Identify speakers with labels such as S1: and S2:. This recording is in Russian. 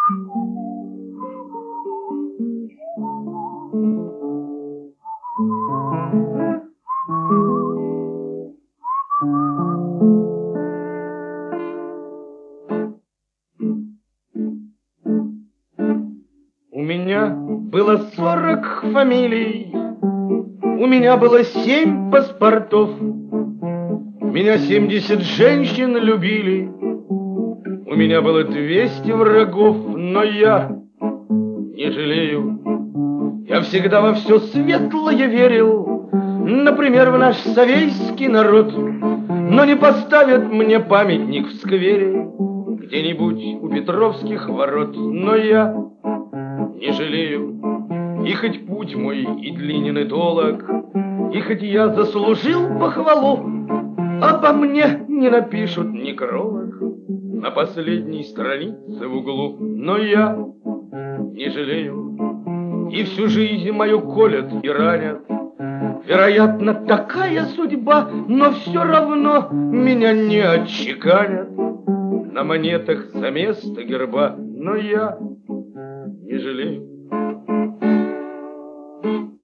S1: У меня было 40 фамилий, у меня было 7 паспортов, меня 70 женщин любили, у меня было 200 врагов, но я не жалею. Я всегда во все светлое верил, например, в наш совейский народ, но не поставят мне памятник в сквере где-нибудь у Петровских ворот, но я не жалею. И хоть путь мой и длинен и долог, и хоть я заслужил похвалу, обо мне не напишут некролог на последней странице в углу, но я не жалею. И всю жизнь мою колят и ранят, вероятно, такая судьба, но все равно меня не отчеканят на монетах за место герба, но я не жалею.